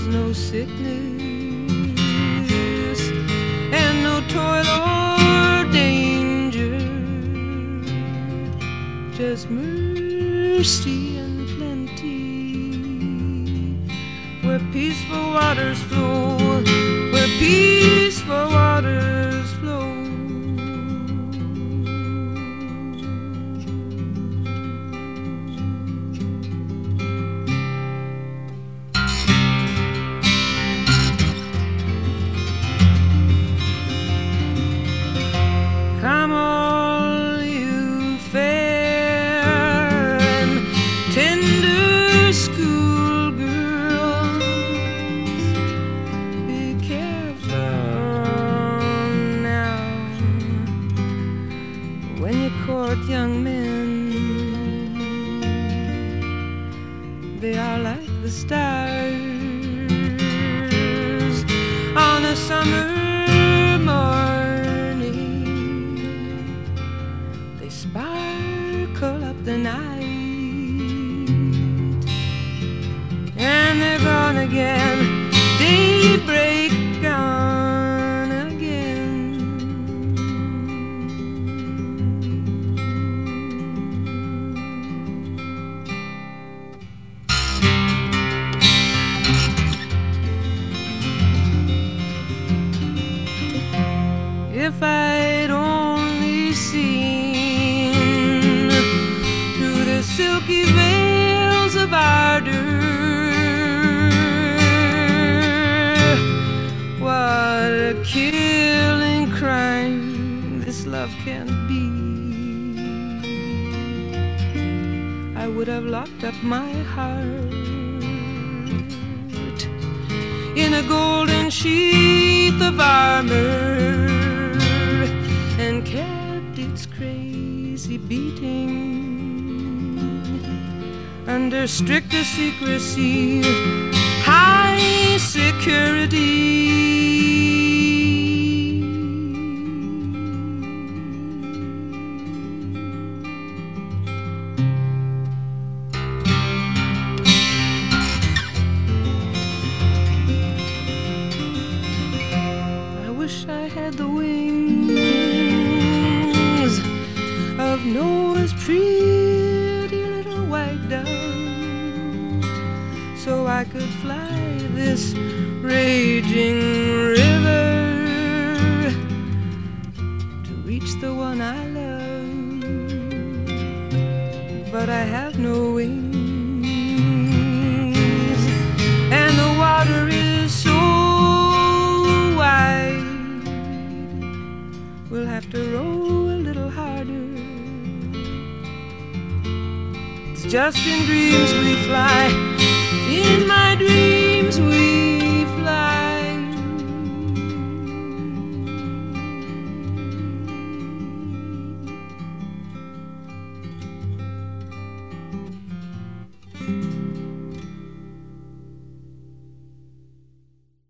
no sickness and no toil or danger, just mercy and plenty, where peaceful waters flow, where peaceful waters flow. Come all you fair and tender schoolgirls, be careful now when you court young men. They are like the stars on a summer sparkle up the night, and they're gone again, daybreak gone again. If I'd only seen the silky veils of ardor, what a killing crime this love can be. I would have locked up my heart in a golden sheath of armor and kept its crazy beating under strictest secrecy, high security. I wish I had the wings of Noah's pretty little white dove, so I could fly this raging river to reach the one I love. But I have no wings, and the water is so wide, we'll have to row a little harder. It's just in dreams we fly, in my dreams